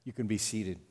You can be seated.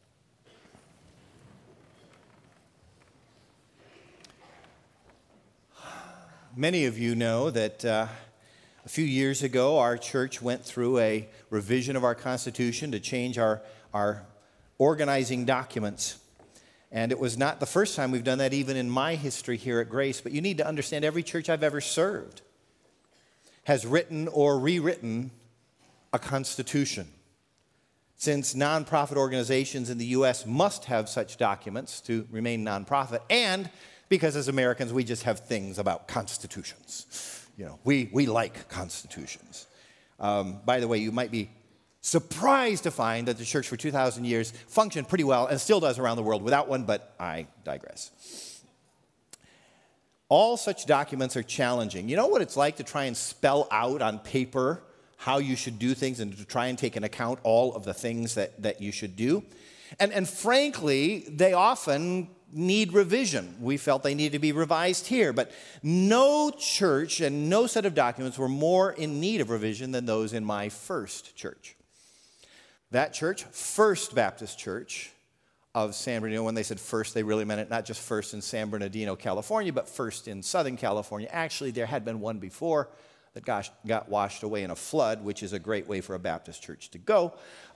Many of you know that a few years ago our church went through a revision of our Constitution to change our organizing documents. And it was not the first time we've done that, even in my history here at Grace. But you need to understand, every church I've ever served has written or rewritten a constitution. Since nonprofit organizations in the U.S. must have such documents to remain nonprofit, and because as Americans we just have things about constitutions. You know, we like constitutions. By the way, you might be surprised to find that the church for 2,000 years functioned pretty well and still does around the world without one, but I digress. All such documents are challenging. You know what it's like to try and spell out on paper how you should do things and to try and take into account all of the things that you should do? And frankly, they often need revision. We felt they needed to be revised here, but no church and no set of documents were more in need of revision than those in my first church. That church, First Baptist Church of San Bernardino. When they said first, they really meant it not just first in San Bernardino, California, but first in Southern California. Actually, there had been one before that got washed away in a flood, which is a great way for a Baptist church to go.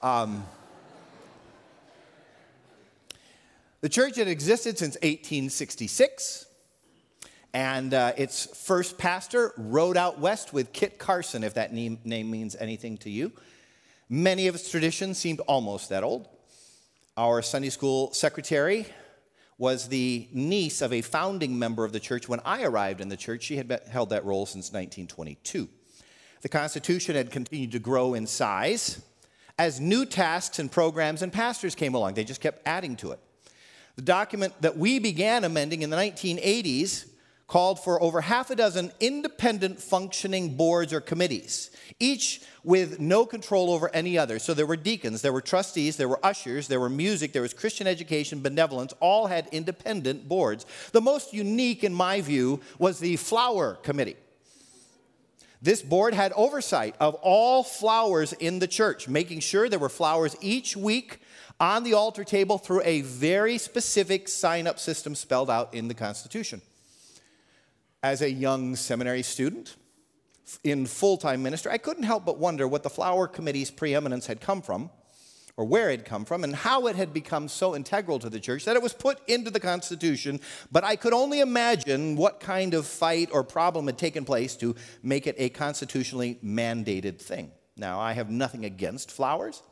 The church had existed since 1866, and its first pastor rode out west with Kit Carson, if that name means anything to you. Many of its traditions seemed almost that old. Our Sunday school secretary was the niece of a founding member of the church. When I arrived in the church, she had held that role since 1922. The Constitution had continued to grow in size as new tasks and programs and pastors came along. They just kept adding to it. The document that we began amending in the 1980s called for over half a dozen independent functioning boards or committees, each with no control over any other. So there were deacons, there were trustees, there were ushers, there were music, there was Christian education, benevolence, all had independent boards. The most unique, in my view, was the flower committee. This board had oversight of all flowers in the church, making sure there were flowers each week on the altar table through a very specific sign-up system spelled out in the Constitution. As a young seminary student in full-time ministry, I couldn't help but wonder what the flower committee's preeminence had come from, or where it had come from, and how it had become so integral to the church that it was put into the Constitution. But I could only imagine what kind of fight or problem had taken place to make it a constitutionally mandated thing. Now, I have nothing against flowers,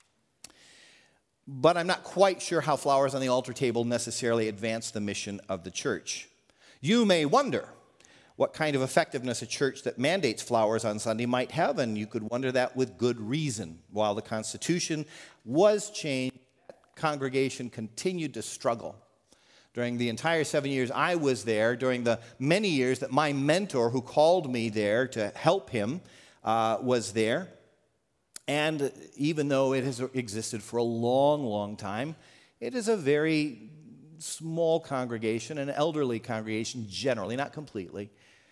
but I'm not quite sure how flowers on the altar table necessarily advance the mission of the church. You may wonder what kind of effectiveness a church that mandates flowers on Sunday might have, and you could wonder that with good reason. While the Constitution was changed, that congregation continued to struggle. During the entire 7 years I was there, during the many years that my mentor who called me there to help him was there, and even though it has existed for a long, long time, it is a very small congregation, an elderly congregation generally, not completely,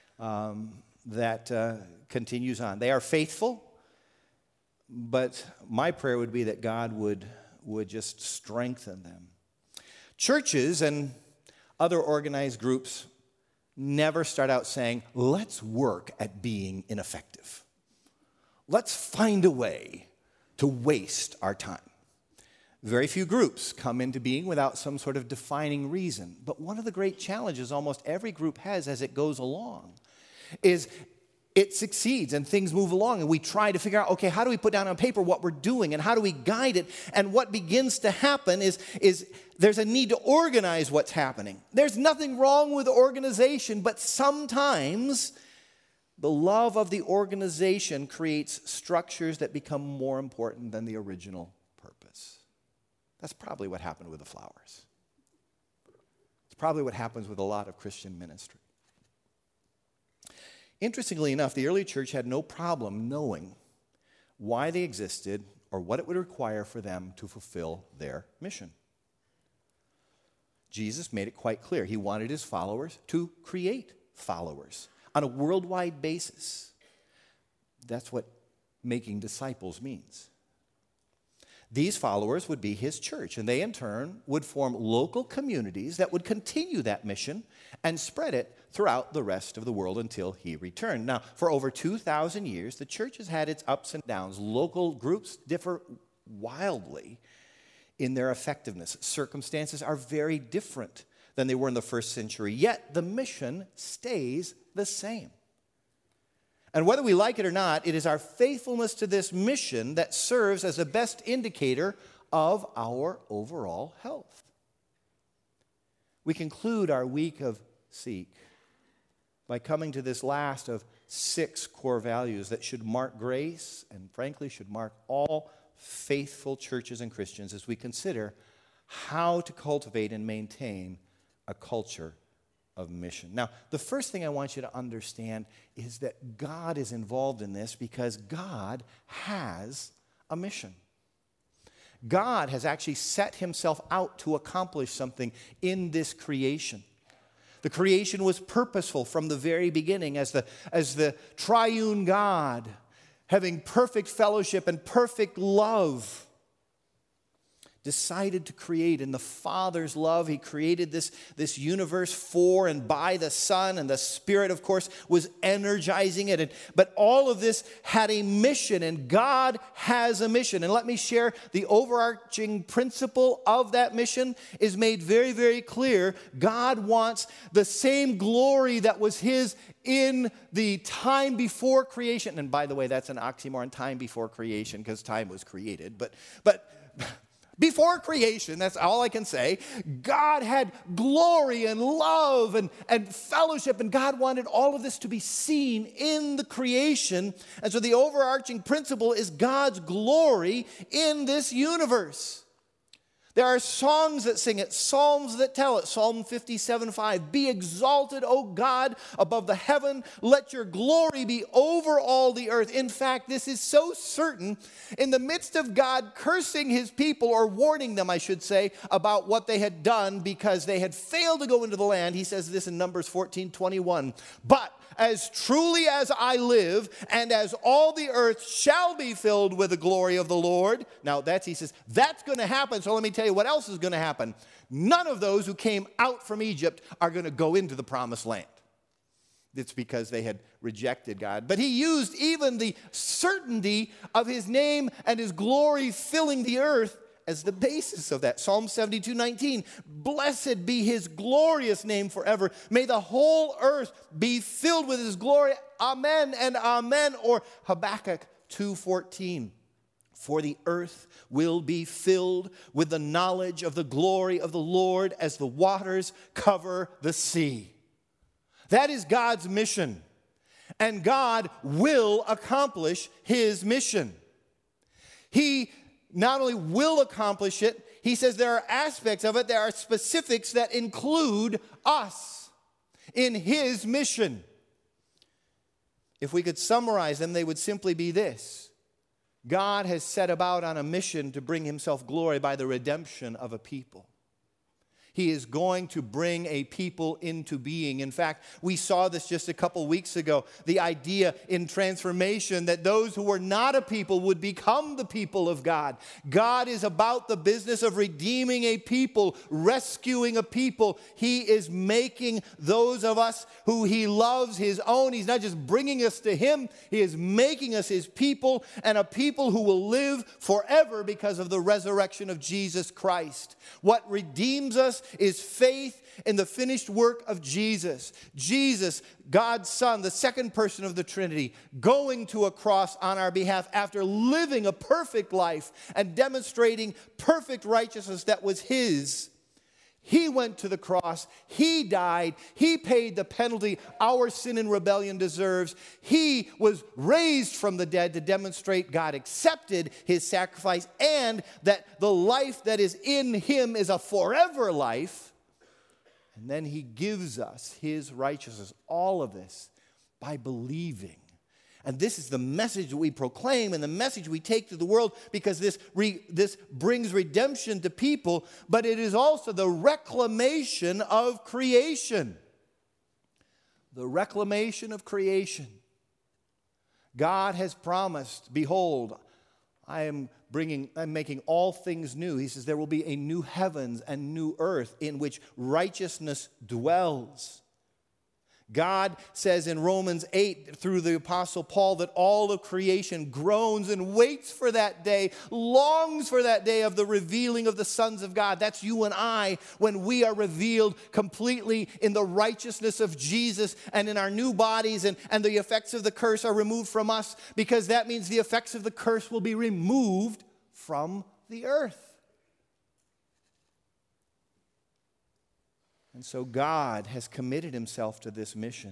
that continues on. They are faithful, but my prayer would be that God would just strengthen them. Churches and other organized groups never start out saying, let's work at being ineffective. Let's find a way to waste our time. Very few groups come into being without some sort of defining reason. But one of the great challenges almost every group has as it goes along is it succeeds and things move along and we try to figure out, okay, how do we put down on paper what we're doing and how do we guide it? And what begins to happen is there's a need to organize what's happening. There's nothing wrong with organization, but sometimes the love of the organization creates structures that become more important than the original purpose. That's probably what happened with the flowers. It's probably what happens with a lot of Christian ministry. Interestingly enough, the early church had no problem knowing why they existed or what it would require for them to fulfill their mission. Jesus made it quite clear. He wanted his followers to create followers on a worldwide basis. That's what making disciples means. These followers would be his church, and they in turn would form local communities that would continue that mission and spread it throughout the rest of the world until he returned. Now, for over 2,000 years, the church has had its ups and downs. Local groups differ wildly in their effectiveness. Circumstances are very different than they were in the first century, yet the mission stays the same. And whether we like it or not, it is our faithfulness to this mission that serves as the best indicator of our overall health. We conclude our week of Seek by coming to this last of 6 core values that should mark Grace and, frankly, should mark all faithful churches and Christians as we consider how to cultivate and maintain a culture of mission. Now, the first thing I want you to understand is that God is involved in this because God has a mission. God has actually set himself out to accomplish something in this creation. The creation was purposeful from the very beginning as the triune God, having perfect fellowship and perfect love, decided to create. In the Father's love, he created this universe for and by the Son, and the Spirit, of course, was energizing it. But all of this had a mission, and God has a mission. And let me share the overarching principle of that mission is made very, very clear. God wants the same glory that was his in the time before creation. And by the way, that's an oxymoron, time before creation, because time was created. But before creation, that's all I can say, God had glory and love and fellowship, and God wanted all of this to be seen in the creation. And so the overarching principle is God's glory in this universe. There are songs that sing it, psalms that tell it. Psalm 57:5, be exalted, O God, above the heaven. Let your glory be over all the earth. In fact, this is so certain. In the midst of God cursing his people, or warning them, I should say, about what they had done because they had failed to go into the land, he says this in Numbers 14:21. But as truly as I live, and as all the earth shall be filled with the glory of the Lord. Now he says, that's going to happen. So let me tell you what else is going to happen. None of those who came out from Egypt are going to go into the promised land. It's because they had rejected God. But he used even the certainty of his name and his glory filling the earth as the basis of that. Psalm 72:19, blessed be his glorious name forever. May the whole earth be filled with his glory. Amen and amen. Or Habakkuk 2:14, for the earth will be filled with the knowledge of the glory of the Lord as the waters cover the sea. That is God's mission. And God will accomplish his mission. He not only will accomplish it, he says there are aspects of it, there are specifics that include us in his mission. If we could summarize them, they would simply be this. God has set about on a mission to bring himself glory by the redemption of a people. He is going to bring a people into being. In fact, we saw this just a couple weeks ago, the idea in transformation that those who were not a people would become the people of God. God is about the business of redeeming a people, rescuing a people. He is making those of us who he loves his own. He's not just bringing us to him, he is making us his people, and a people who will live forever because of the resurrection of Jesus Christ. What redeems us is faith in the finished work of Jesus. Jesus, God's Son, the second person of the Trinity, going to a cross on our behalf after living a perfect life and demonstrating perfect righteousness that was his. He went to the cross. He died. He paid the penalty our sin and rebellion deserves. He was raised from the dead to demonstrate God accepted his sacrifice and that the life that is in him is a forever life. And then he gives us his righteousness, all of this, by believing. And this is the message that we proclaim and the message we take to the world because this brings redemption to people, but it is also the reclamation of creation. The reclamation of creation. God has promised, behold, I am bringing and making all things new. He says there will be a new heavens and new earth in which righteousness dwells. God says in Romans 8 through the Apostle Paul that all of creation groans and waits for that day, longs for that day of the revealing of the sons of God. That's you and I when we are revealed completely in the righteousness of Jesus and in our new bodies, and the effects of the curse are removed from us, because that means the effects of the curse will be removed from the earth. And so God has committed himself to this mission.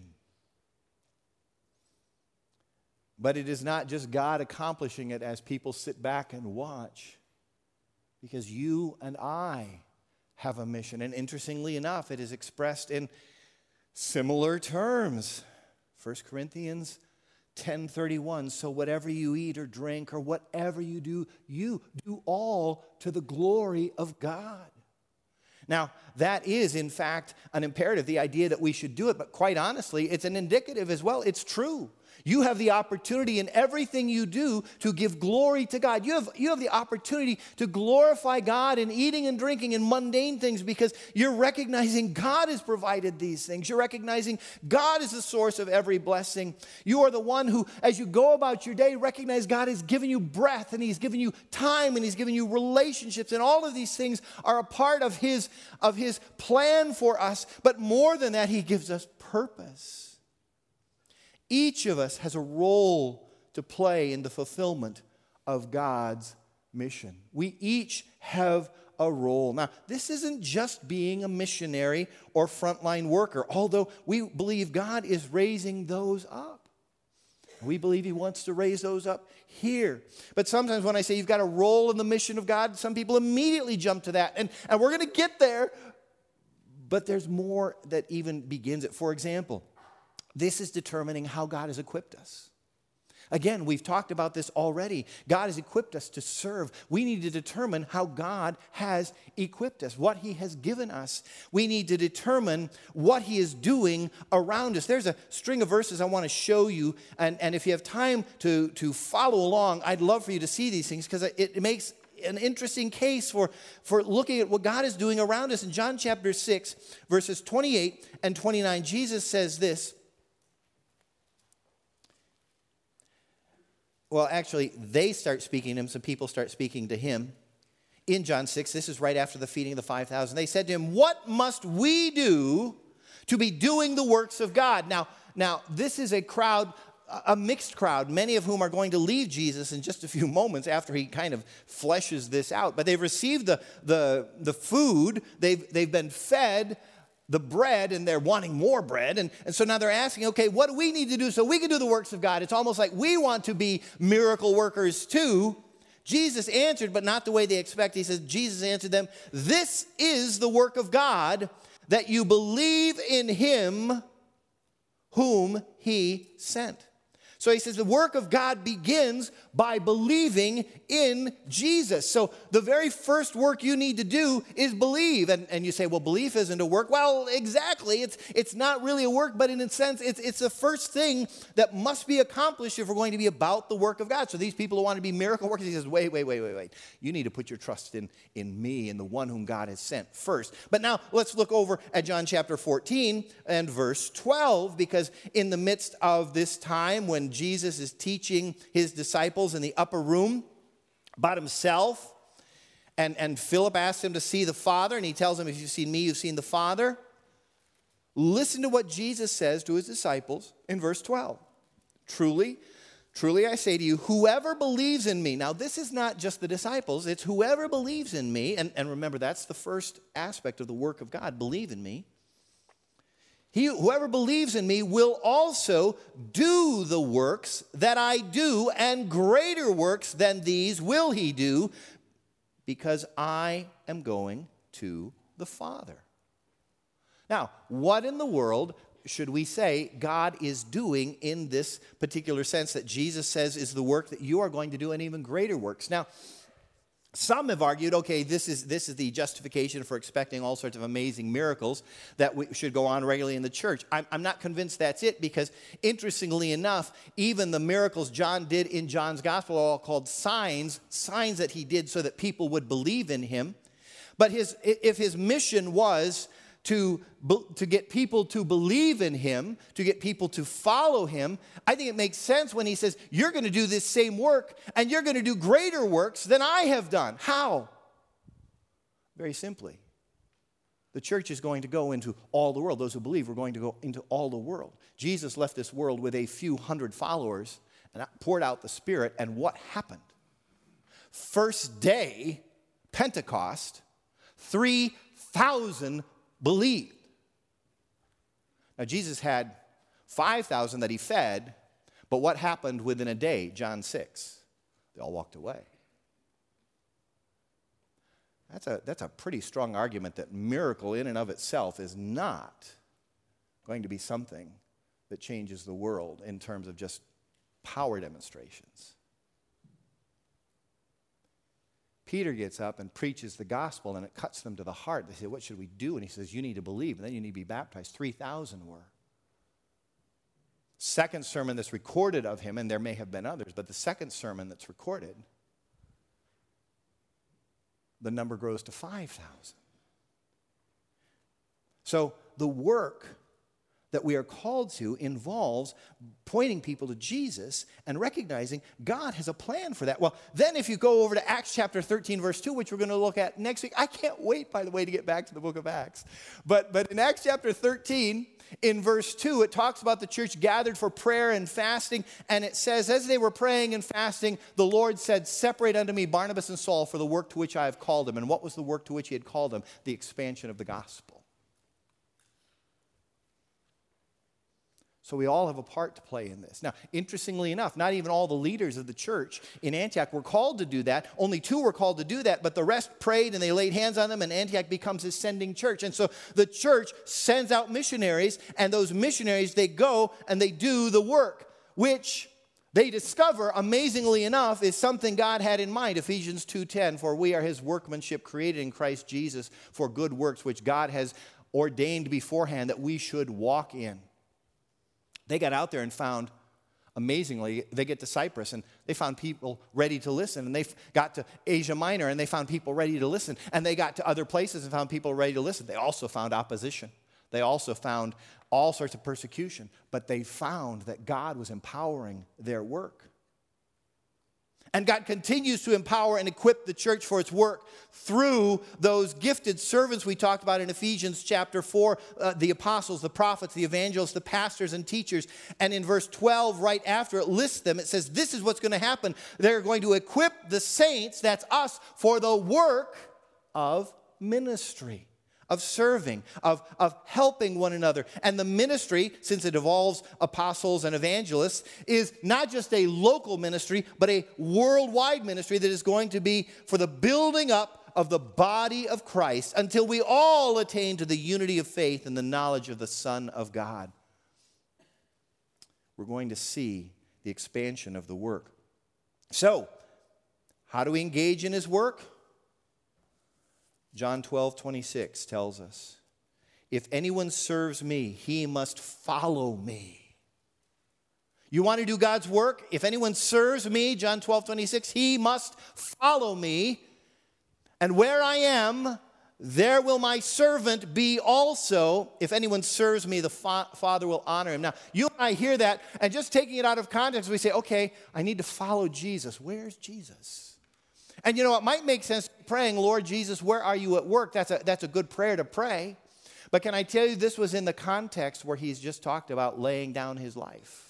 But it is not just God accomplishing it as people sit back and watch, because you and I have a mission. And interestingly enough, it is expressed in similar terms. 1 Corinthians 10:31, so whatever you eat or drink or whatever you do all to the glory of God. Now, that is, in fact, an imperative, the idea that we should do it, but quite honestly, it's an indicative as well. It's true. You have the opportunity in everything you do to give glory to God. You have the opportunity to glorify God in eating and drinking and mundane things, because you're recognizing God has provided these things. You're recognizing God is the source of every blessing. You are the one who, as you go about your day, recognize God has given you breath, and he's given you time, and he's given you relationships, and all of these things are a part of his plan for us. But more than that, he gives us purpose. Each of us has a role to play in the fulfillment of God's mission. We each have a role. Now, this isn't just being a missionary or frontline worker, although we believe God is raising those up. We believe he wants to raise those up here. But sometimes when I say you've got a role in the mission of God, some people immediately jump to that. And we're going to get there, but there's more that even begins it. For example, this is determining how God has equipped us. Again, we've talked about this already. God has equipped us to serve. We need to determine how God has equipped us, what he has given us. We need to determine what he is doing around us. There's a string of verses I want to show you, and if you have time to follow along, I'd love for you to see these things, because it makes an interesting case for looking at what God is doing around us. In John chapter 6, verses 28 and 29, Jesus says this. Well, actually, they start speaking to him. Some people start speaking to him. In John 6, this is right after the feeding of the 5,000. They said to him, "What must we do to be doing the works of God?" Now, this is a crowd, a mixed crowd, many of whom are going to leave Jesus in just a few moments after he kind of fleshes this out. But they've received the food. They've been fed the bread, and they're wanting more bread. And so now they're asking, okay, what do we need to do so we can do the works of God? It's almost like we want to be miracle workers too. Jesus answered, but not the way they expect. He says, Jesus answered them, "This is the work of God, that you believe in him whom he sent." So he says the work of God begins by believing in Jesus. So the very first work you need to do is believe. And you say, well, belief isn't a work. Well, exactly. It's not really a work, but in a sense, it's the first thing that must be accomplished if we're going to be about the work of God. So these people who want to be miracle workers, he says, wait. You need to put your trust in me, in the one whom God has sent first. But now let's look over at John chapter 14 and verse 12, because in the midst of this time when Jesus is teaching his disciples in the upper room about himself, and Philip asks him to see the Father, and he tells him, if you've seen me, you've seen the Father. Listen to what Jesus says to his disciples in verse 12. Truly, I say to you, whoever believes in me. Now, this is not just the disciples. It's whoever believes in me. And remember, that's the first aspect of the work of God, believe in me. Whoever believes in me will also do the works that I do, and greater works than these will he do, because I am going to the Father. Now, what in the world should we say God is doing in this particular sense that Jesus says is the work that you are going to do, and even greater works? Now, Some have argued, okay, this is the justification for expecting all sorts of amazing miracles that should go on regularly in the church. I'm not convinced that's it, because interestingly enough, even the miracles John did in John's gospel are all called signs that he did so that people would believe in him. But if his mission was to get people to believe in him, to get people to follow him, I think it makes sense when he says, you're going to do this same work, and you're going to do greater works than I have done. How? Very simply. The church is going to go into all the world. Those who believe are going to go into all the world. Jesus left this world with a few hundred followers and poured out the Spirit, and what happened? First day, Pentecost, 3,000 believed. Now, Jesus had 5,000 that he fed, but what happened within a day? John 6. They all walked away. That's a pretty strong argument that miracle in and of itself is not going to be something that changes the world in terms of just power demonstrations. Peter gets up and preaches the gospel, and it cuts them to the heart. They say, what should we do? And he says, you need to believe, and then you need to be baptized. 3,000 were. Second sermon that's recorded of him, and there may have been others, but the second sermon that's recorded, the number grows to 5,000. So the work that we are called to involves pointing people to Jesus and recognizing God has a plan for that. Well, then if you go over to Acts chapter 13, verse 2, which we're going to look at next week. I can't wait, by the way, to get back to the book of Acts. But in Acts chapter 13, in verse 2, it talks about the church gathered for prayer and fasting. And it says, as they were praying and fasting, the Lord said, separate unto me Barnabas and Saul for the work to which I have called them. And what was the work to which he had called them? The expansion of the gospel. So we all have a part to play in this. Now, interestingly enough, not even all the leaders of the church in Antioch were called to do that. Only 2 were called to do that, but the rest prayed and they laid hands on them, and Antioch becomes a sending church. And so the church sends out missionaries, and those missionaries, they go and they do the work, which they discover, amazingly enough, is something God had in mind. Ephesians 2:10, for we are his workmanship created in Christ Jesus for good works, which God has ordained beforehand that we should walk in. They got out there and found, amazingly, they get to Cyprus and they found people ready to listen. And they got to Asia Minor and they found people ready to listen. And they got to other places and found people ready to listen. They also found opposition. They also found all sorts of persecution. But they found that God was empowering their work. And God continues to empower and equip the church for its work through those gifted servants we talked about in Ephesians chapter 4, the apostles, the prophets, the evangelists, the pastors and teachers. And in verse 12, right after it lists them, it says, this is what's going to happen. They're going to equip the saints, that's us, for the work of ministry, of serving, of helping one another. And the ministry, since it involves apostles and evangelists, is not just a local ministry, but a worldwide ministry that is going to be for the building up of the body of Christ until we all attain to the unity of faith and the knowledge of the Son of God. We're going to see the expansion of the work. So, how do we engage in his work? John 12:26 tells us, if anyone serves me, he must follow me. You want to do God's work? If anyone serves me, John 12:26, he must follow me. And where I am, there will my servant be also. If anyone serves me, the Father will honor him. Now, you and I hear that, and just taking it out of context, we say, okay, I need to follow Jesus. Where's Jesus? And you know, it might make sense praying, Lord Jesus, where are you at work? That's a good prayer to pray. But can I tell you, this was in the context where he's just talked about laying down his life.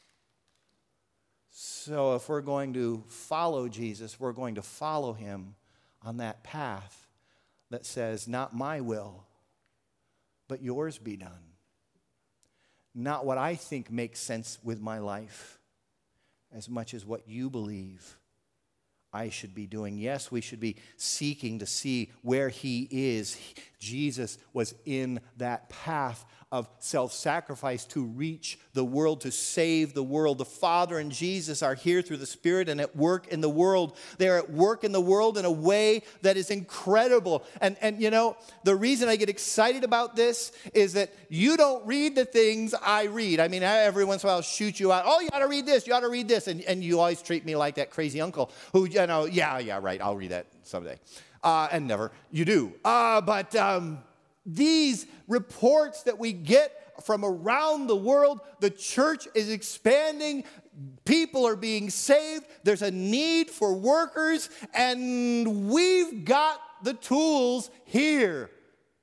So if we're going to follow Jesus, we're going to follow him on that path that says, not my will, but yours be done. Not what I think makes sense with my life, as much as what you believe I should be doing. Yes, we should be seeking to see where he is. Jesus was in that path of self-sacrifice to reach the world, to save the world. The Father and Jesus are here through the Spirit and at work in the world. They are at work in the world in a way that is incredible. And you know, the reason I get excited about this is that you don't read the things I read. I mean, every once in a while I'll shoot you out. Oh, you ought to read this. You ought to read this. And you always treat me like that crazy uncle who, you know, yeah, right, I'll read that someday. And never. You do. But these reports that we get from around the world, the church is expanding. People are being saved. There's a need for workers. And we've got the tools here.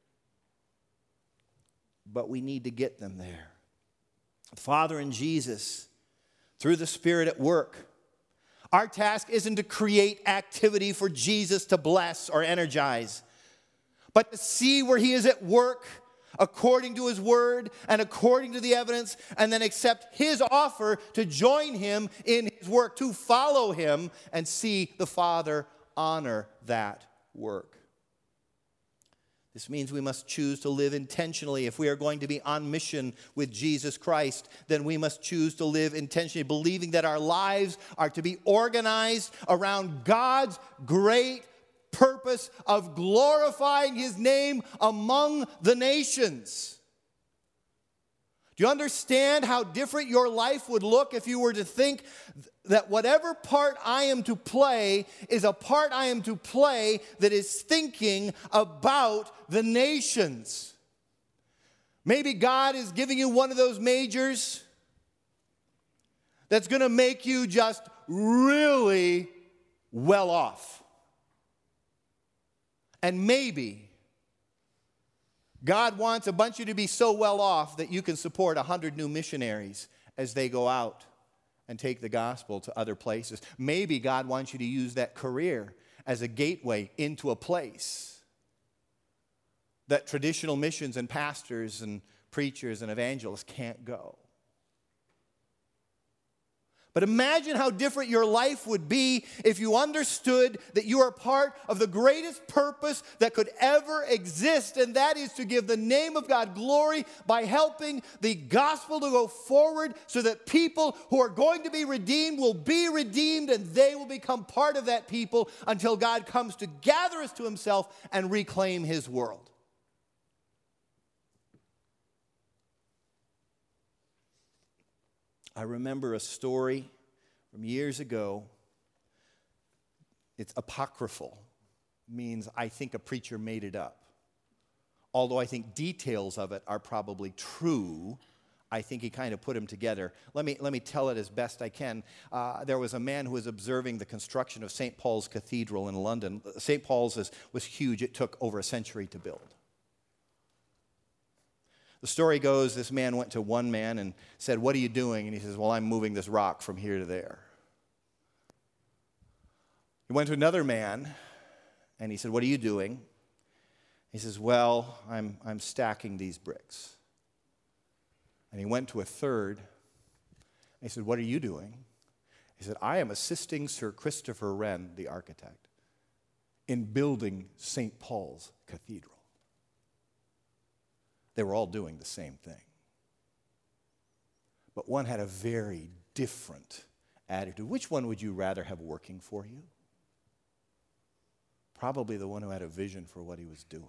But we need to get them there. The Father and Jesus, through the Spirit at work. Our task isn't to create activity for Jesus to bless or energize, but to see where he is at work according to his word and according to the evidence, and then accept his offer to join him in his work, to follow him and see the Father honor that work. This means we must choose to live intentionally. If we are going to be on mission with Jesus Christ, then we must choose to live intentionally, believing that our lives are to be organized around God's great purpose of glorifying his name among the nations. Do you understand how different your life would look if you were to think that whatever part I am to play is a part I am to play that is thinking about the nations? Maybe God is giving you one of those majors that's going to make you just really well off. And maybe God wants a bunch of you to be so well off that you can support 100 new missionaries as they go out and take the gospel to other places. Maybe God wants you to use that career as a gateway into a place that traditional missions and pastors and preachers and evangelists can't go. But imagine how different your life would be if you understood that you are part of the greatest purpose that could ever exist, and that is to give the name of God glory by helping the gospel to go forward so that people who are going to be redeemed will be redeemed, and they will become part of that people until God comes to gather us to himself and reclaim his world. I remember a story from years ago. It's apocryphal, means I think a preacher made it up. Although I think details of it are probably true, I think he kind of put them together. Let me tell it as best I can. There was a man who was observing the construction of St. Paul's Cathedral in London. St. Paul's was huge. It took over a century to build. The story goes, this man went to one man and said, "What are you doing?" And he says, "Well, I'm moving this rock from here to there." He went to another man and he said, "What are you doing?" He says, "Well, I'm stacking these bricks." And he went to a third and he said, "What are you doing?" He said, "I am assisting Sir Christopher Wren, the architect, in building St. Paul's Cathedral." They were all doing the same thing. But one had a very different attitude. Which one would you rather have working for you? Probably the one who had a vision for what he was doing.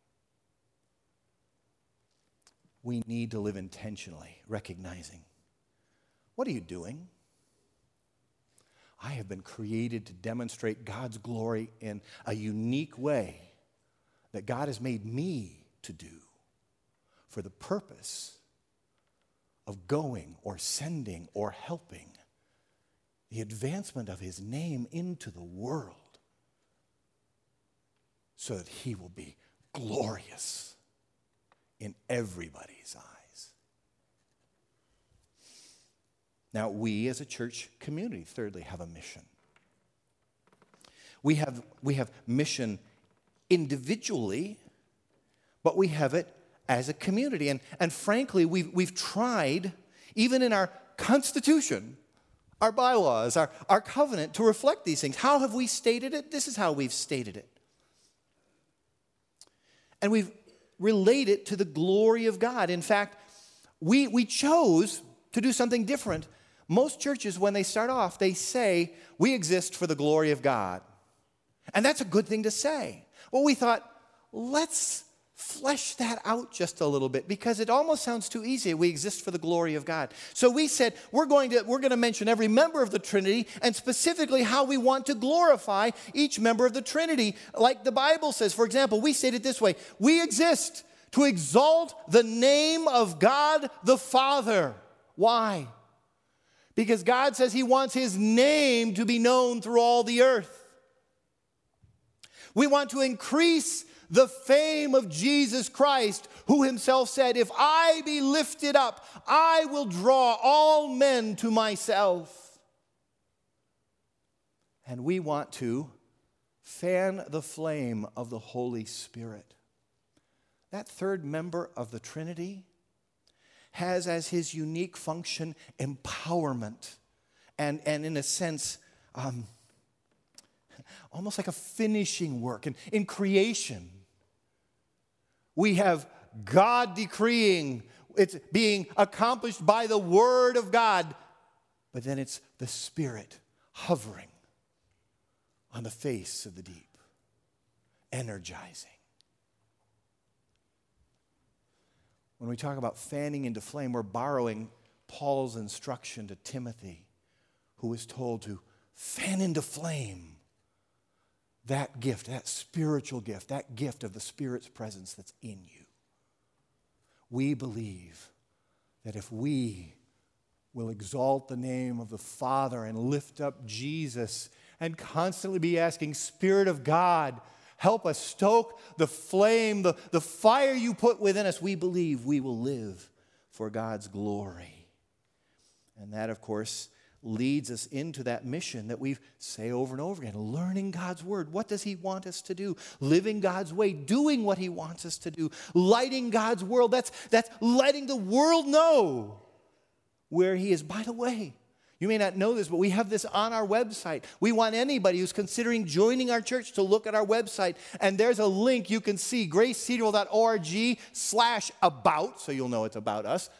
We need to live intentionally, recognizing, what are you doing? I have been created to demonstrate God's glory in a unique way that God has made me to do, for the purpose of going or sending or helping the advancement of his name into the world so that he will be glorious in everybody's eyes. Now, we as a church community, thirdly, have a mission. We have mission individually, but we have it as a community. And frankly, we've tried, even in our Constitution, our bylaws, our covenant, to reflect these things. How have we stated it? This is how we've stated it. And we've relate it to the glory of God. In fact, we chose to do something different. Most churches, when they start off, they say, we exist for the glory of God. And that's a good thing to say. Well, we thought, let's flesh that out just a little bit, because it almost sounds too easy. We exist for the glory of God. So we said, we're going to mention every member of the Trinity, and specifically how we want to glorify each member of the Trinity. Like the Bible says, for example, we state it this way: we exist to exalt the name of God the Father. Why? Because God says he wants his name to be known through all the earth. We want to increase the fame of Jesus Christ, who himself said, if I be lifted up, I will draw all men to myself. And we want to fan the flame of the Holy Spirit. That third member of the Trinity has as his unique function empowerment and in a sense, almost like a finishing work. And in creation, we have God decreeing, it's being accomplished by the Word of God, but then it's the Spirit hovering on the face of the deep, energizing. When we talk about fanning into flame, we're borrowing Paul's instruction to Timothy, who was told to fan into flame that gift, that spiritual gift, that gift of the Spirit's presence that's in you. We believe that if we will exalt the name of the Father and lift up Jesus and constantly be asking, Spirit of God, help us stoke the flame, the fire you put within us, we believe we will live for God's glory. And that, of course, leads us into that mission that we say over and over again, learning God's word. What does he want us to do? Living God's way, doing what he wants us to do, lighting God's world. That's letting the world know where he is. By the way, you may not know this, but we have this on our website. We want anybody who's considering joining our church to look at our website. And there's a link you can see, gracecedarville.org/about, so you'll know it's about us,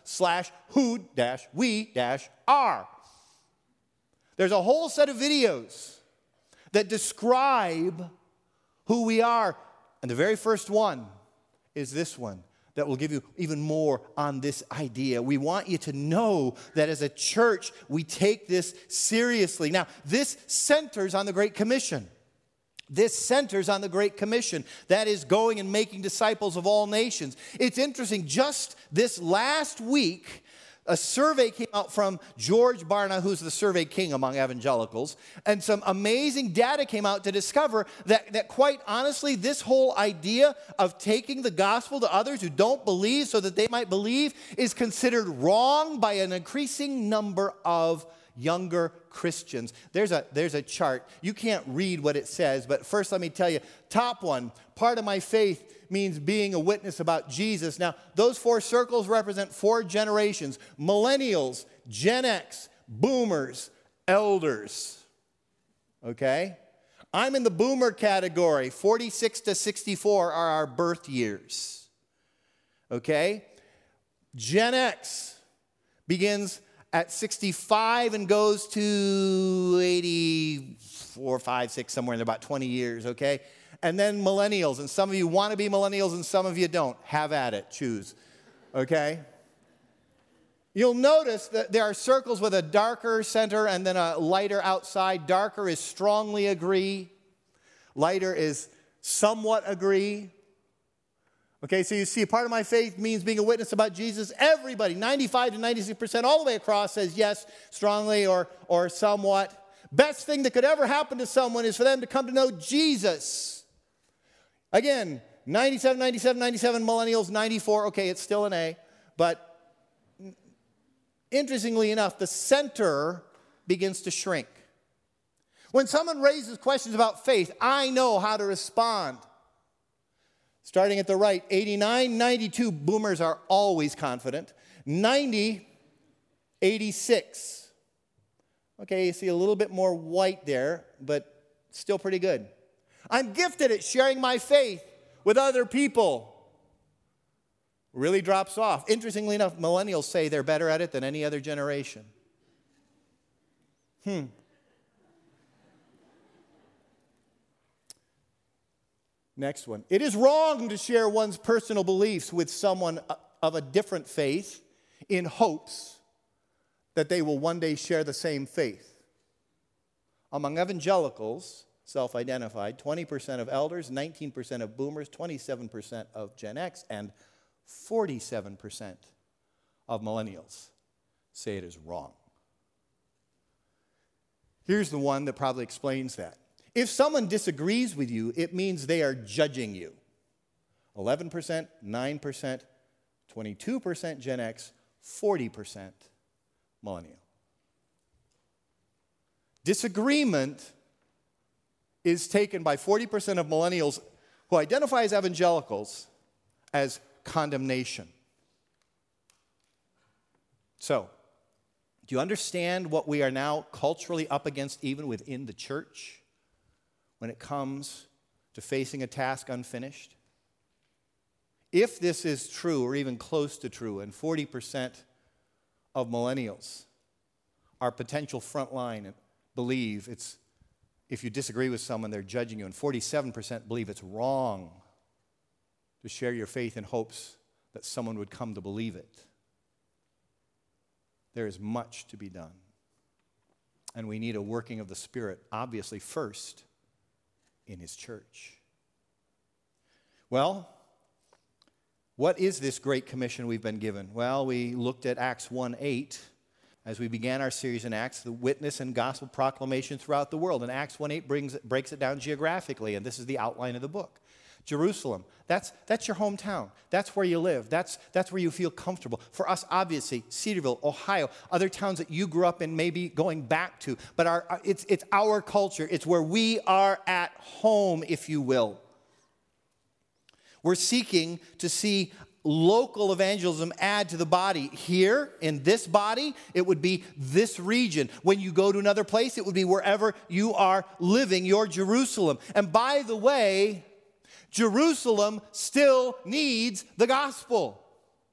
/who-we-are. There's a whole set of videos that describe who we are. And the very first one is this one that will give you even more on this idea. We want you to know that as a church, we take this seriously. Now, this centers on the Great Commission. This centers on the Great Commission. That is going and making disciples of all nations. It's interesting, just this last week, a survey came out from George Barna, who's the survey king among evangelicals, and some amazing data came out to discover that quite honestly, this whole idea of taking the gospel to others who don't believe so that they might believe is considered wrong by an increasing number of younger Christians. There's a chart. You can't read what it says, but first let me tell you, top one, part of my faith means being a witness about Jesus. Now, those 4 circles represent 4 generations: millennials, Gen X, boomers, elders. Okay? I'm in the boomer category. 46 to 64 are our birth years. Okay? Gen X begins at 65 and goes to 84, 5, 6, somewhere in about 20 years, okay? And then millennials, and some of you want to be millennials and some of you don't. Have at it, choose, okay? You'll notice that there are circles with a darker center and then a lighter outside. Darker is strongly agree. Lighter is somewhat agree. Okay, so you see, part of my faith means being a witness about Jesus. Everybody, 95 to 96%, all the way across, says yes, strongly or somewhat. Best thing that could ever happen to someone is for them to come to know Jesus. Again, 97, 97, 97, millennials, 94. Okay, it's still an A. But interestingly enough, the center begins to shrink. When someone raises questions about faith, I know how to respond. Starting at the right, 89, 92, boomers are always confident. 90, 86. Okay, you see a little bit more white there, but still pretty good. I'm gifted at sharing my faith with other people. Really drops off. Interestingly enough, millennials say they're better at it than any other generation. Next one. It is wrong to share one's personal beliefs with someone of a different faith in hopes that they will one day share the same faith. Among evangelicals, self-identified, 20% of elders, 19% of boomers, 27% of Gen X, and 47% of millennials say it is wrong. Here's the one that probably explains that. If someone disagrees with you, it means they are judging you. 11%, 9%, 22% Gen X, 40% millennial. Disagreement is taken by 40% of millennials who identify as evangelicals as condemnation. So, do you understand what we are now culturally up against even within the church when it comes to facing a task unfinished? If this is true or even close to true, and 40% of millennials are potential frontline and believe it's, if you disagree with someone, they're judging you, and 47% believe it's wrong to share your faith in hopes that someone would come to believe it. There is much to be done. And we need a working of the Spirit, obviously, first in His church. Well, what is this Great Commission we've been given? Well, we looked at Acts 1:8 as we began our series in Acts, the witness and gospel proclamation throughout the world. And Acts 1:8 breaks it down geographically, and this is the outline of the book. Jerusalem, that's your hometown. That's where you live. That's where you feel comfortable. For us, obviously, Cedarville, Ohio, other towns that you grew up in, maybe going back to. But it's our culture. It's where we are at home, if you will. We're seeking to see local evangelism add to the body. Here, in this body, it would be this region. When you go to another place, it would be wherever you are living, your Jerusalem. And by the way, Jerusalem still needs the gospel.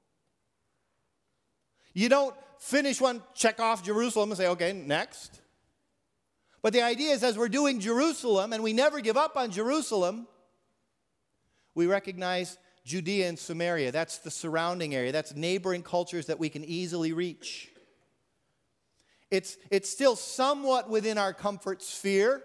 You don't finish one, check off Jerusalem and say, okay, next. But the idea is, as we're doing Jerusalem, and we never give up on Jerusalem, we recognize Judea and Samaria. That's the surrounding area. That's neighboring cultures that we can easily reach. It's still somewhat within our comfort sphere,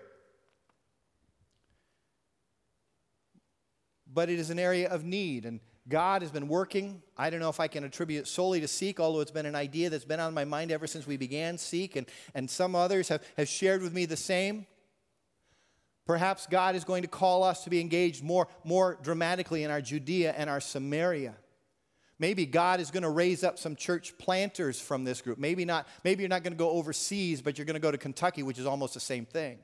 but it is an area of need. And God has been working. I don't know if I can attribute it solely to Seek, although it's been an idea that's been on my mind ever since we began Seek, and some others have shared with me the same. Perhaps God is going to call us to be engaged more dramatically in our Judea and our Samaria. Maybe God is going to raise up some church planters from this group. Maybe not. Maybe you're not going to go overseas, but you're going to go to Kentucky, which is almost the same thing.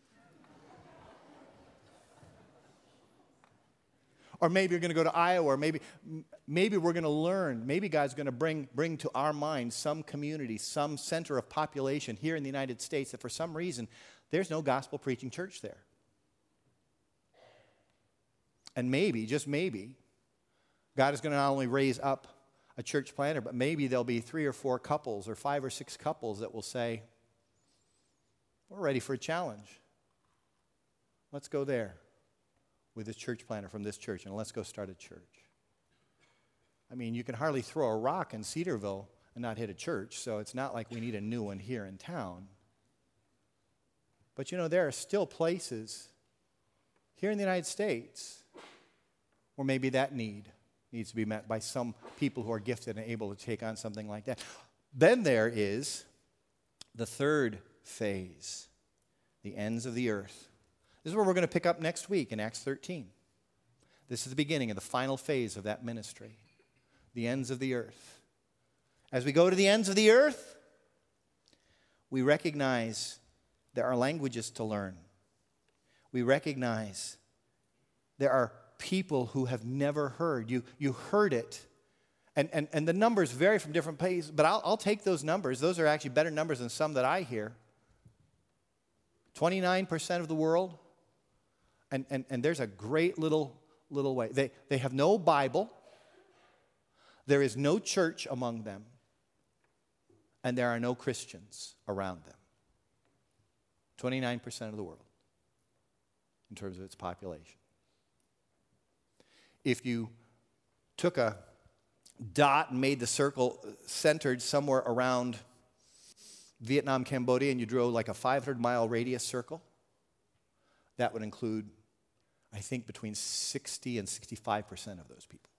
Or maybe you're going to go to Iowa, or maybe we're going to learn. Maybe God's going to bring to our minds some community, some center of population here in the United States that for some reason there's no gospel preaching church there. And maybe, just maybe, God is going to not only raise up a church planter, but maybe there'll be 3 or 4 couples or 5 or 6 couples that will say, we're ready for a challenge. Let's go there with this church planter from this church, and let's go start a church. I mean, you can hardly throw a rock in Cedarville and not hit a church, so it's not like we need a new one here in town. But you know, there are still places here in the United States where maybe that need needs to be met by some people who are gifted and able to take on something like that. Then there is the third phase, the ends of the earth. This is where we're going to pick up next week in Acts 13. This is the beginning of the final phase of that ministry, the ends of the earth. As we go to the ends of the earth, we recognize there are languages to learn. We recognize there are people who have never heard. You heard it. And the numbers vary from different places, but I'll take those numbers. Those are actually better numbers than some that I hear. 29% of the world, and there's a great little way. They have no Bible. There is no church among them, and there are no Christians around them. 29% of the world in terms of its population. If you took a dot and made the circle centered somewhere around Vietnam, Cambodia, and you drew like a 500-mile radius circle, that would include, I think, between 60 and 65% of those people.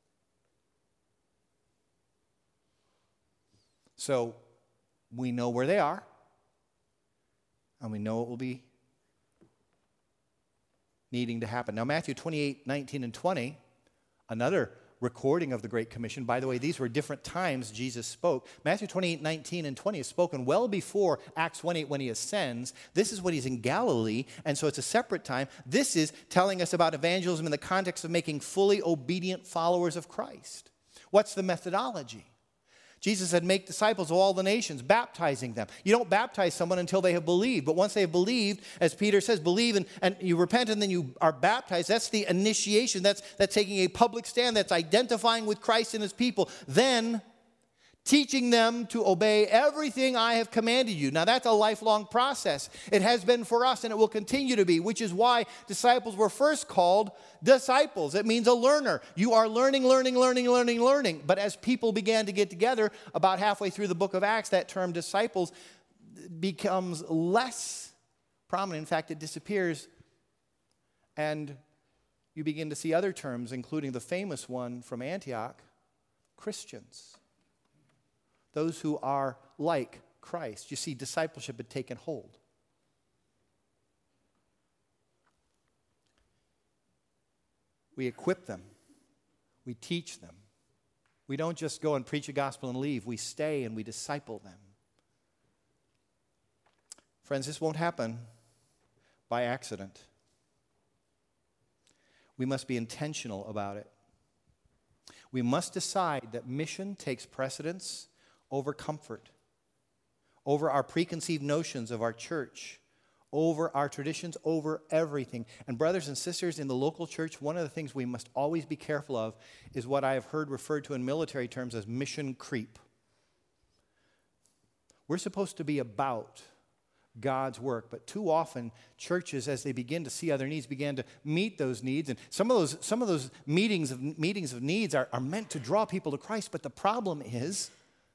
So we know where they are, and we know what will be needing to happen. Now, Matthew 28, 19, and 20, another recording of the Great Commission. By the way, these were different times Jesus spoke. Matthew 28, 19, and 20 is spoken well before Acts 1:8 when he ascends. This is when he's in Galilee, and so it's a separate time. This is telling us about evangelism in the context of making fully obedient followers of Christ. What's the methodology? Jesus said, make disciples of all the nations, baptizing them. You don't baptize someone until they have believed. But once they have believed, as Peter says, believe and you repent and then you are baptized. That's the initiation. That's taking a public stand. That's identifying with Christ and his people. Then teaching them to obey everything I have commanded you. Now that's a lifelong process. It has been for us and it will continue to be, which is why disciples were first called disciples. It means a learner. You are learning. But as people began to get together, about halfway through the book of Acts, that term disciples becomes less prominent. In fact, it disappears. And you begin to see other terms, including the famous one from Antioch, Christians. Those who are like Christ. You see, discipleship had taken hold. We equip them. We teach them. We don't just go and preach a gospel and leave. We stay and we disciple them. Friends, this won't happen by accident. We must be intentional about it. We must decide that mission takes precedence over comfort, over our preconceived notions of our church, over our traditions, over everything. And brothers and sisters, in the local church, one of the things we must always be careful of is what I have heard referred to in military terms as mission creep. We're supposed to be about God's work, but too often churches, as they begin to see other needs, begin to meet those needs. And some of those meetings of needs are meant to draw people to Christ, but the problem is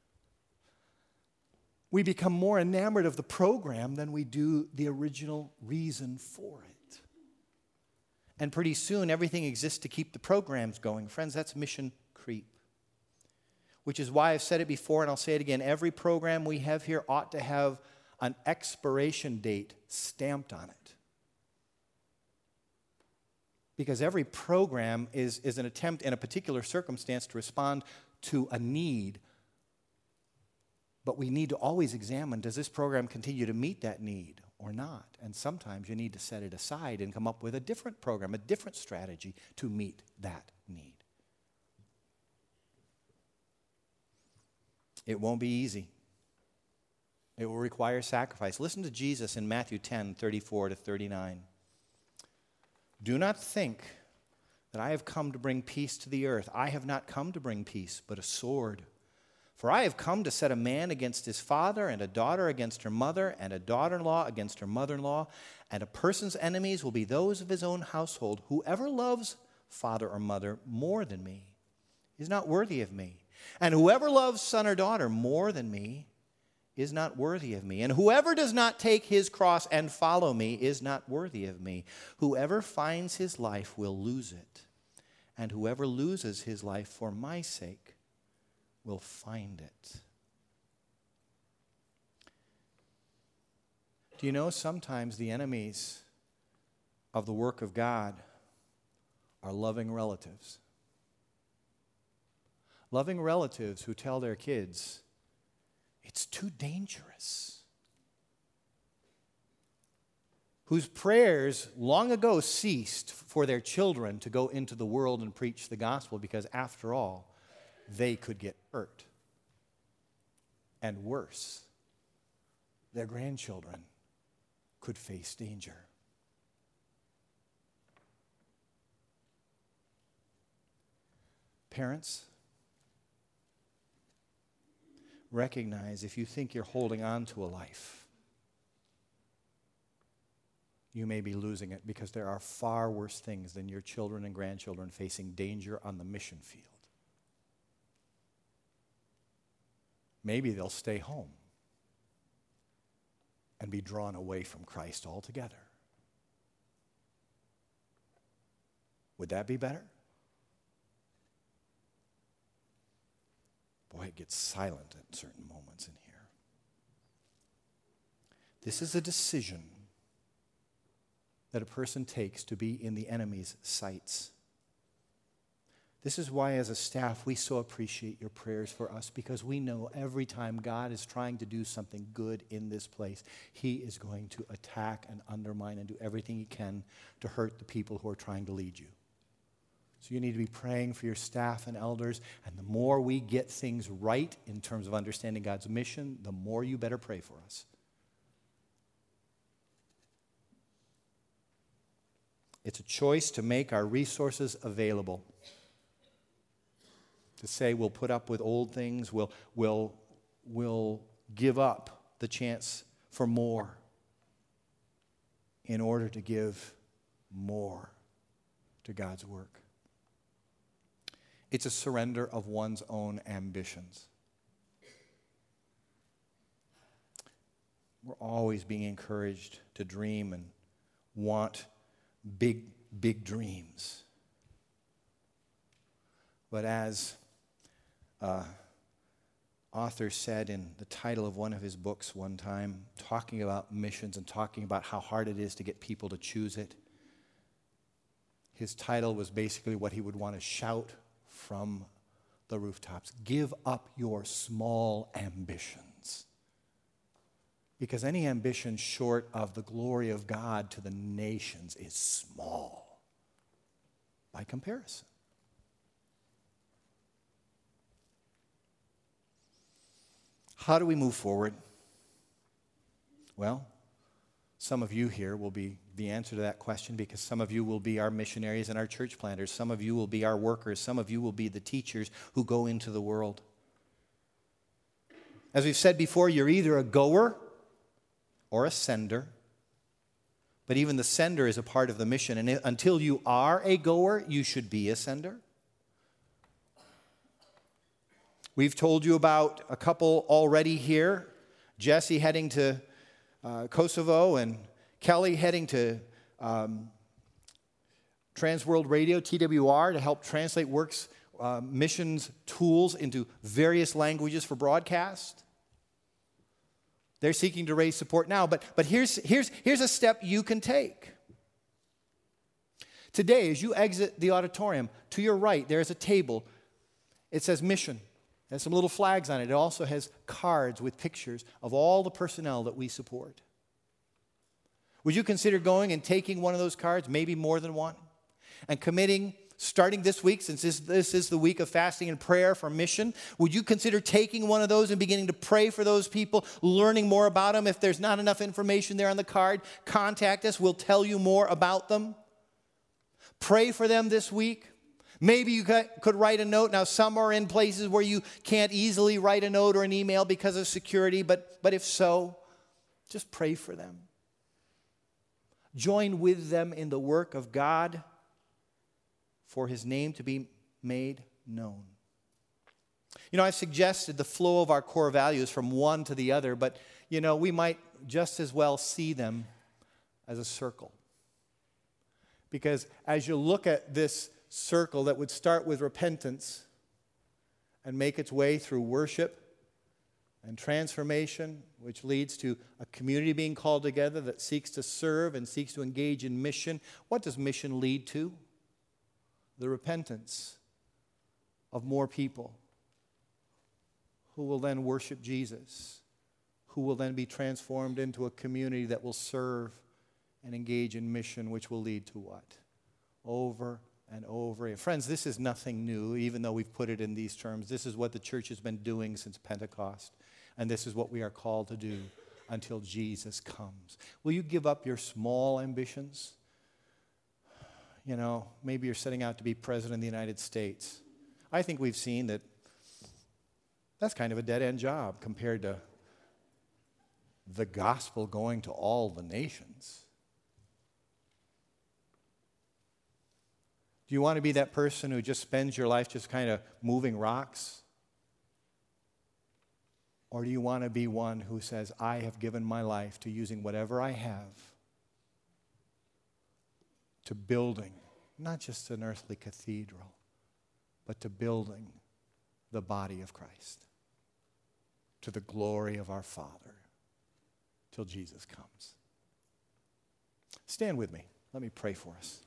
we become more enamored of the program than we do the original reason for it. And pretty soon, everything exists to keep the programs going. Friends, that's mission creep. Which is why I've said it before, and I'll say it again. Every program we have here ought to have an expiration date stamped on it. Because every program is an attempt in a particular circumstance to respond to a need. But we need to always examine, does this program continue to meet that need or not? And sometimes you need to set it aside and come up with a different program, a different strategy to meet that need. It won't be easy. It will require sacrifice. Listen to Jesus in Matthew 10, 34 to 39. Do not think that I have come to bring peace to the earth. I have not come to bring peace, but a sword. For I have come to set a man against his father, and a daughter against her mother, and a daughter-in-law against her mother-in-law, and a person's enemies will be those of his own household. Whoever loves father or mother more than me is not worthy of me. And whoever loves son or daughter more than me is not worthy of me. And whoever does not take his cross and follow me is not worthy of me. Whoever finds his life will lose it. And whoever loses his life for my sake will find it. Do you know sometimes the enemies of the work of God are loving relatives? Loving relatives who tell their kids, it's too dangerous. Whose prayers long ago ceased for their children to go into the world and preach the gospel because, after all, they could get hurt. And worse, their grandchildren could face danger. Parents, recognize if you think you're holding on to a life, you may be losing it, because there are far worse things than your children and grandchildren facing danger on the mission field. Maybe they'll stay home and be drawn away from Christ altogether. Would that be better? Boy, it gets silent at certain moments in here. This is a decision that a person takes to be in the enemy's sights. This is why, as a staff, we so appreciate your prayers for us, because we know every time God is trying to do something good in this place, he is going to attack and undermine and do everything he can to hurt the people who are trying to lead you. So you need to be praying for your staff and elders, and the more we get things right in terms of understanding God's mission, the more you better pray for us. It's a choice to make our resources available. To say we'll put up with old things, we'll give up the chance for more in order to give more to God's work. It's a surrender of one's own ambitions. We're always being encouraged to dream and want big dreams. But as author said in the title of one of his books one time, talking about missions and talking about how hard it is to get people to choose it, his title was basically what he would want to shout from the rooftops: give up your small ambitions. Because any ambition short of the glory of God to the nations is small by comparison. How do we move forward? Well, some of you here will be the answer to that question, because some of you will be our missionaries and our church planters. Some of you will be our workers. Some of you will be the teachers who go into the world. As we've said before, you're either a goer or a sender. But even the sender is a part of the mission. And until you are a goer, you should be a sender. We've told you about a couple already here. Jesse heading to Kosovo, and Kelly heading to Transworld Radio, TWR, to help translate Works missions tools into various languages for broadcast. They're seeking to raise support now, but here's a step you can take. Today, as you exit the auditorium, to your right, there is a table. It says mission. It has some little flags on it. It also has cards with pictures of all the personnel that we support. Would you consider going and taking one of those cards, maybe more than one, and committing, starting this week, since this is the week of fasting and prayer for mission, would you consider taking one of those and beginning to pray for those people, learning more about them? If there's not enough information there on the card, contact us. We'll tell you more about them. Pray for them this week. Maybe you could write a note. Now, some are in places where you can't easily write a note or an email because of security, but if so, just pray for them. Join with them in the work of God for his name to be made known. You know, I've suggested the flow of our core values from one to the other, but, you know, we might just as well see them as a circle. Because as you look at this circle that would start with repentance and make its way through worship and transformation, which leads to a community being called together that seeks to serve and seeks to engage in mission. What does mission lead to? The repentance of more people who will then worship Jesus, who will then be transformed into a community that will serve and engage in mission, which will lead to what? Over and over again. Friends, this is nothing new, even though we've put it in these terms. This is what the church has been doing since Pentecost, and this is what we are called to do until Jesus comes. Will you give up your small ambitions? You know, maybe you're setting out to be president of the United States. I think we've seen that That's kind of a dead-end job compared to the gospel going to all the nations. Do you want to be that person who just spends your life just kind of moving rocks? Or do you want to be one who says, I have given my life to using whatever I have to building, not just an earthly cathedral, but to building the body of Christ to the glory of our Father till Jesus comes? Stand with me. Let me pray for us.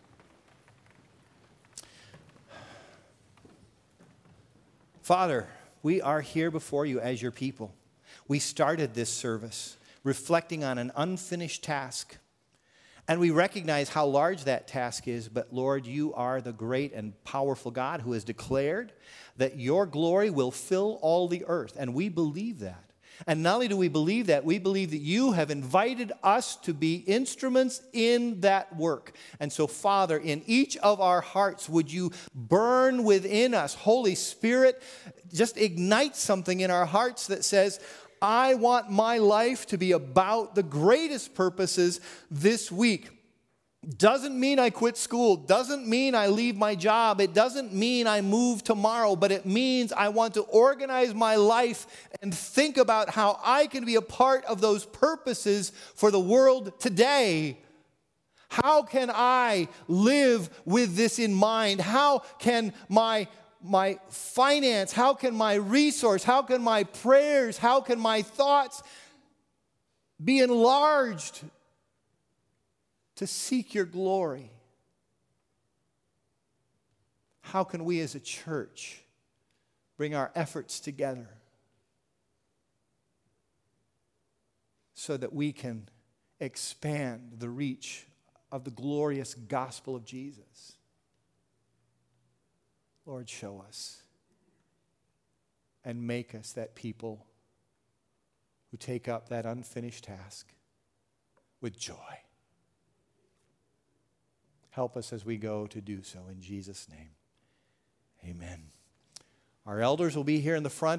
Father, we are here before you as your people. We started this service reflecting on an unfinished task. And we recognize how large that task is, but Lord, you are the great and powerful God who has declared that your glory will fill all the earth. And we believe that. And not only do we believe that, we believe that you have invited us to be instruments in that work. And so, Father, in each of our hearts, would you burn within us, Holy Spirit, just ignite something in our hearts that says, I want my life to be about the greatest purposes this week. Doesn't mean I quit school. Doesn't mean I leave my job. It doesn't mean I move tomorrow. But it means I want to organize my life and think about how I can be a part of those purposes for the world today. How can I live with this in mind? How can my finance, how can my resource, how can my prayers, how can my thoughts be enlarged to seek your glory? How can we as a church bring our efforts together so that we can expand the reach of the glorious gospel of Jesus? Lord, show us and make us that people who take up that unfinished task with joy. Help us as we go to do so in Jesus' name. Amen. Our elders will be here in the front.